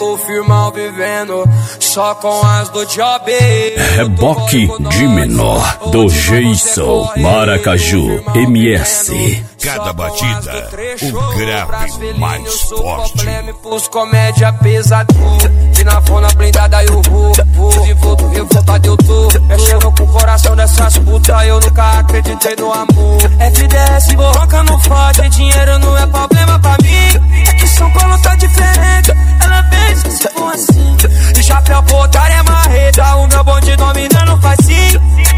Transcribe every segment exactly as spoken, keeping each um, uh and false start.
tô firmão vivendo só com as do Job. Reboque de menor do Jason Maracaju M S. Cada batida, o grave mais forte. Pus comédia pesada. E na fona blindada eu vou, vou. De volta revoltado eu tô. Mexendo com o coração dessas putas. Eu nunca acreditei no amor. F D S borroca não fode. Dinheiro não é problema pra mim. É que São Paulo tá diferente. Ela pensa se for assim. De chapéu pro otário é marreta. O meu bonde dominando faz sim.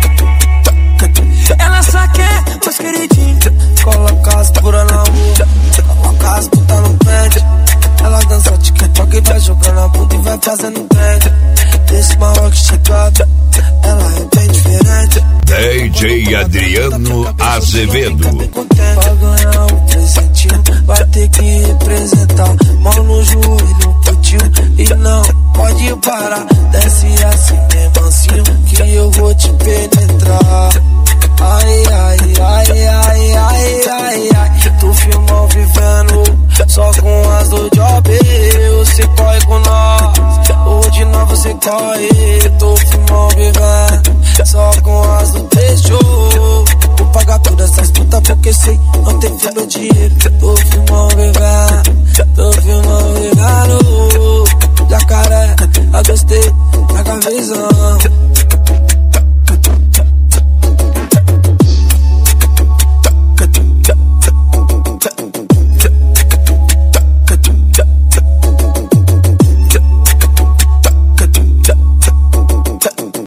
Ela só quer meus queridinhos. Coloca as pura na rua, coloca as puta no pente. Ela dança TikTok e vai jogando a bunda e vai fazendo trend. Desse maior que chegada, ela é bem diferente. D J Adriano Azevedo. Pra ganhar o presentinho, vai ter que representar. Mão no joelho pro tio e não pode parar. Desce assim bem mansinho que eu vou te penetrar. Ai, ai, ai, ai, ai, ai, ai. Tu filmou vivendo só com as do Job. Você corre com nós, hoje não você corre. Tu filmou vivendo só com as do Trecho. Vou pagar todas essas putas porque sei não tem fé meu dinheiro. Tu filmou vivendo, tu filmou vivendo. Jacaré, eu gostei da cabeça.